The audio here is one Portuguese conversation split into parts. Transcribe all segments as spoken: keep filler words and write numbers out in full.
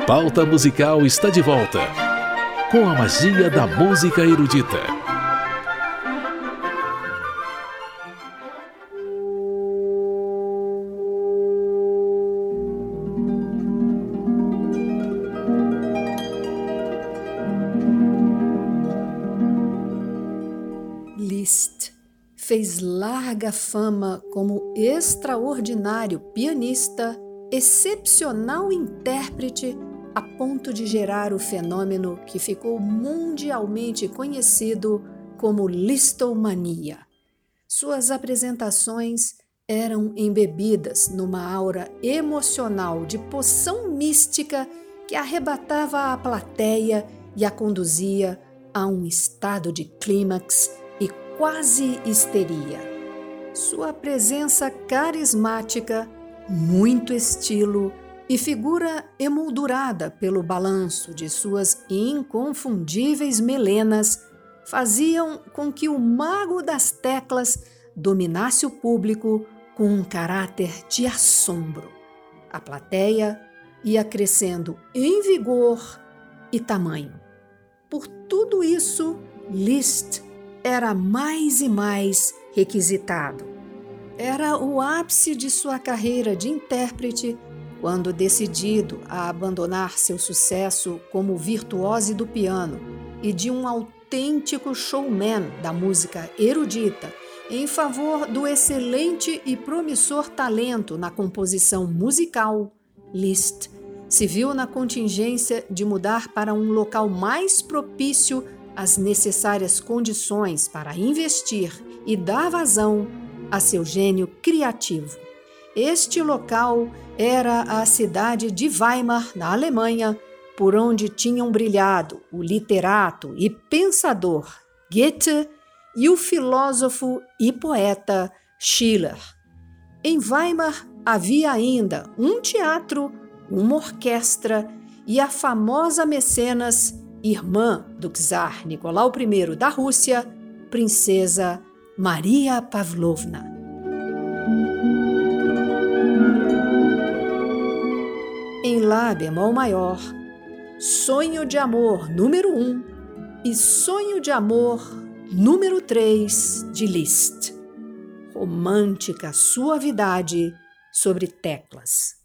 Pauta Musical está de volta, com a magia da música erudita. Liszt fez larga fama como extraordinário pianista, excepcional intérprete, a ponto de gerar o fenômeno que ficou mundialmente conhecido como Listomania. Suas apresentações eram embebidas numa aura emocional de poção mística que arrebatava a plateia e a conduzia a um estado de clímax e quase histeria. Sua presença carismática, muito estilo e figura emoldurada pelo balanço de suas inconfundíveis melenas faziam com que o mago das teclas dominasse o público com um caráter de assombro. A plateia ia crescendo em vigor e tamanho. Por tudo isso, Liszt era mais e mais requisitado. Era o ápice de sua carreira de intérprete quando, decidido a abandonar seu sucesso como virtuose do piano e de um autêntico showman da música erudita em favor do excelente e promissor talento na composição musical, Liszt se viu na contingência de mudar para um local mais propício às necessárias condições para investir e dar vazão a seu gênio criativo. Este local era a cidade de Weimar, na Alemanha, por onde tinham brilhado o literato e pensador Goethe e o filósofo e poeta Schiller. Em Weimar havia ainda um teatro, uma orquestra e a famosa mecenas, irmã do czar Nicolau I da Rússia, princesa Maria Pavlovna. Em Lá bemol maior, Sonho de Amor número um e Sonho de Amor número três de Liszt. Romântica suavidade sobre teclas.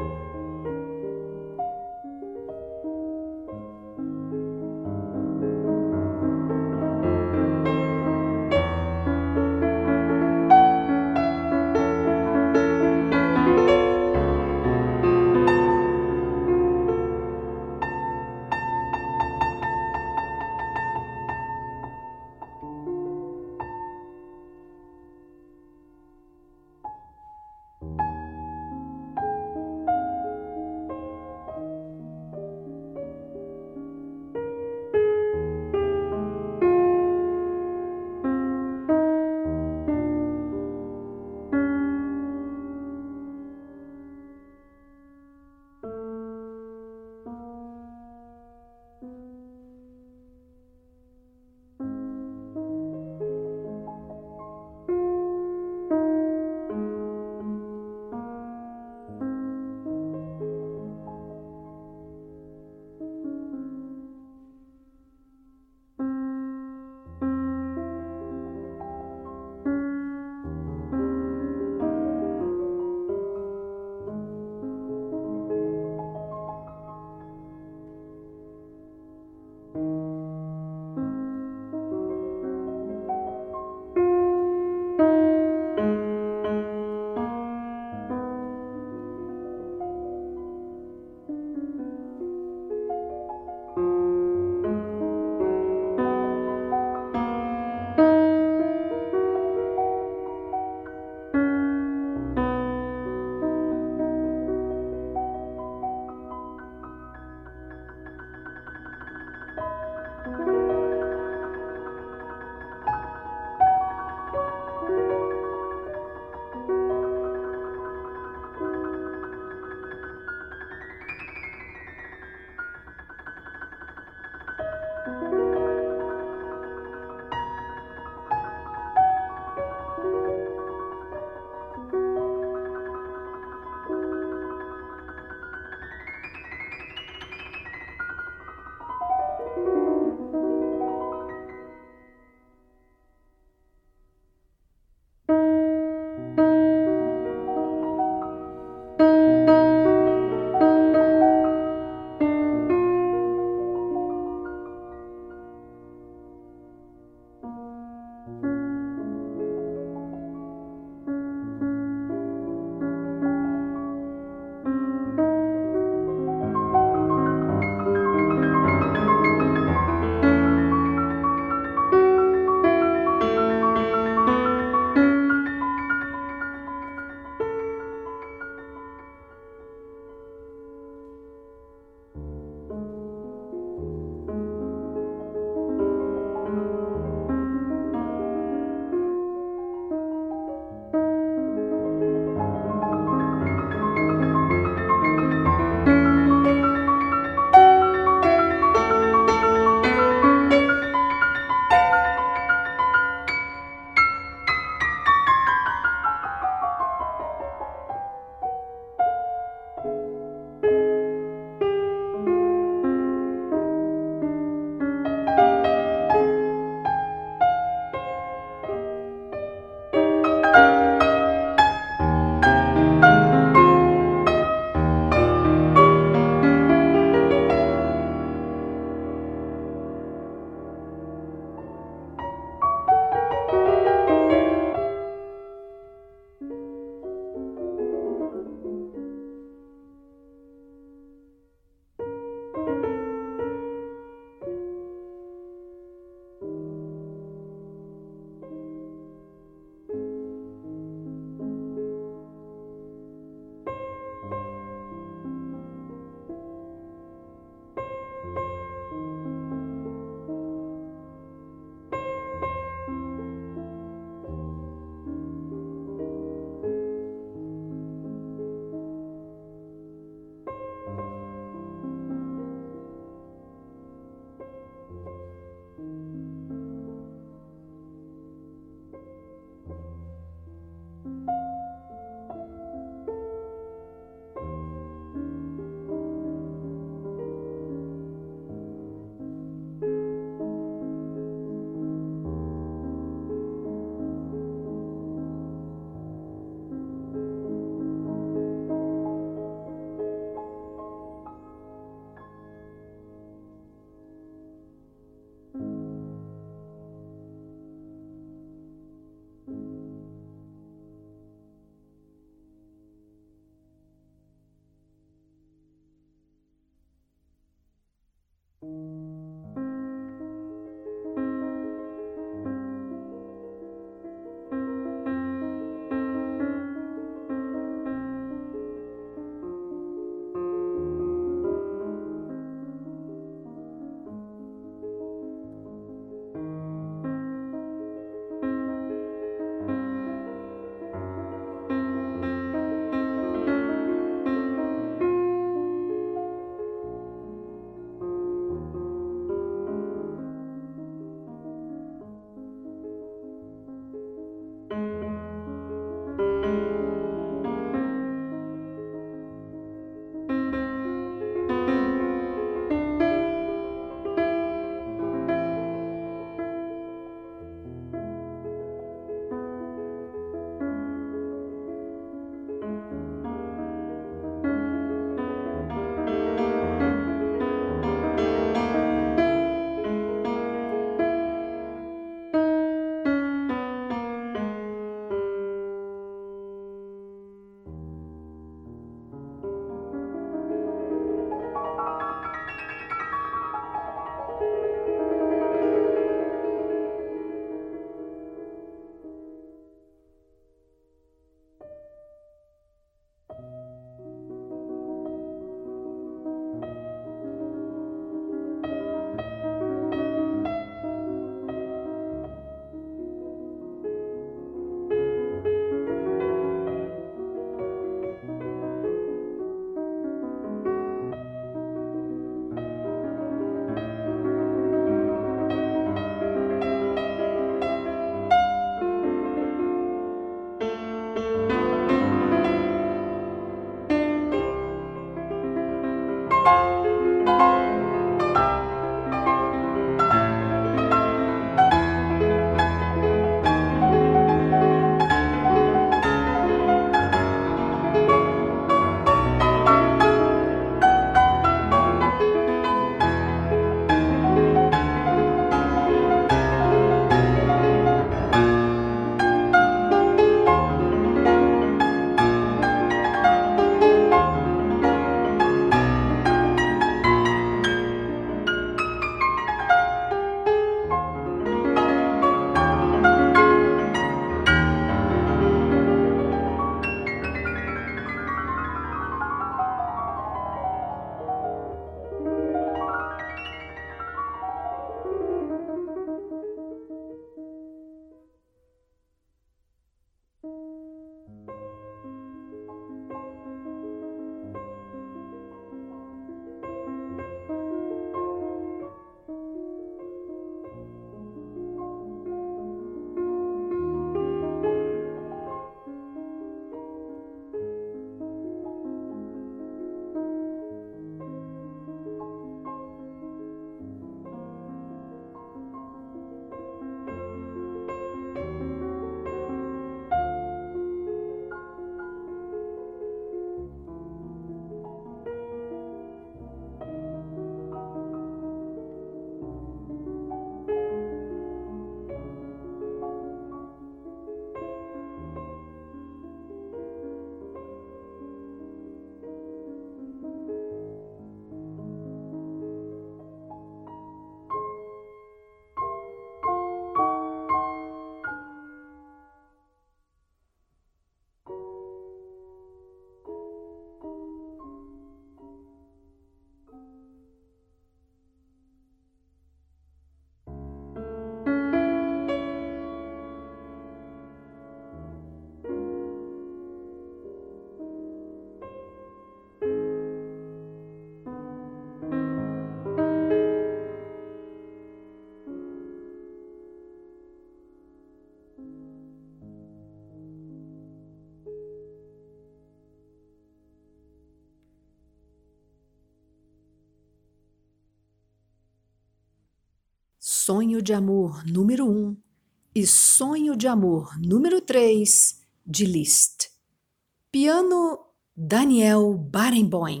Sonho de Amor número um e Sonho de Amor número três de Liszt. Piano Daniel Barenboim.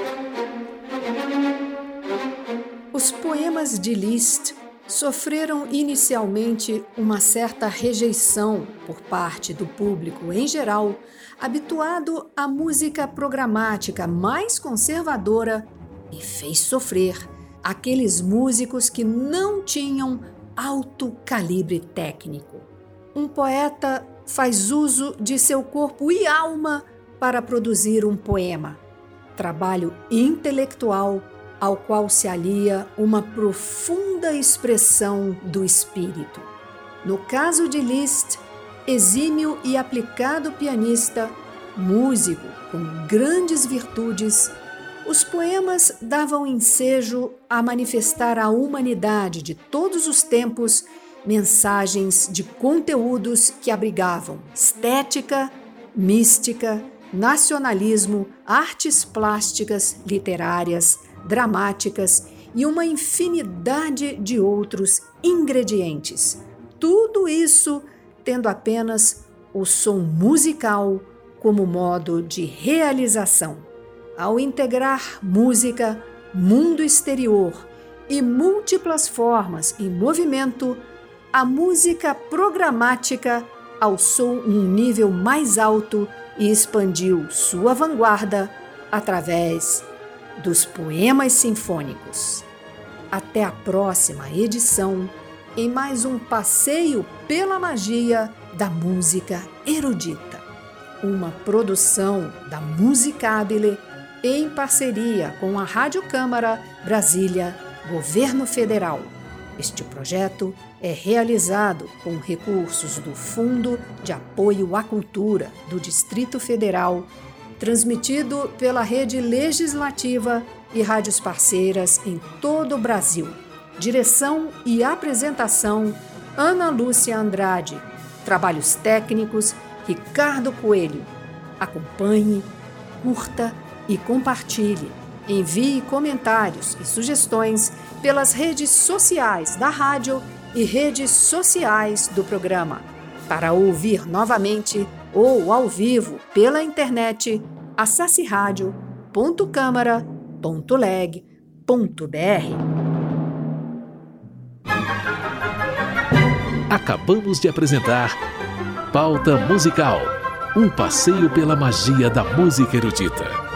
Os poemas de Liszt sofreram inicialmente uma certa rejeição por parte do público em geral, habituado à música programática mais conservadora, e fez sofrer aqueles músicos que não tinham alto calibre técnico. Um poeta faz uso de seu corpo e alma para produzir um poema, trabalho intelectual ao qual se alia uma profunda expressão do espírito. No caso de Liszt, exímio e aplicado pianista, músico com grandes virtudes, os poemas davam ensejo a manifestar à humanidade de todos os tempos mensagens de conteúdos que abrigavam estética, mística, nacionalismo, artes plásticas, literárias, dramáticas e uma infinidade de outros ingredientes. Tudo isso tendo apenas o som musical como modo de realização. Ao integrar música, mundo exterior e múltiplas formas em movimento, a música programática alçou um nível mais alto e expandiu sua vanguarda através dos poemas sinfônicos. Até a próxima edição, em mais um passeio pela magia da música erudita, uma produção da Musicabile em parceria com a Rádio Câmara Brasília, Governo Federal. Este projeto é realizado com recursos do Fundo de Apoio à Cultura do Distrito Federal, transmitido pela Rede Legislativa e rádios parceiras em todo o Brasil. Direção e apresentação, Ana Lúcia Andrade. Trabalhos técnicos, Ricardo Coelho. Acompanhe, curta e compartilhe. Envie comentários e sugestões pelas redes sociais da rádio e redes sociais do programa. Para ouvir novamente ou ao vivo pela internet, acesse rádio ponto câmara ponto leg ponto br. Acabamos de apresentar Pauta Musical, um passeio pela magia da música erudita.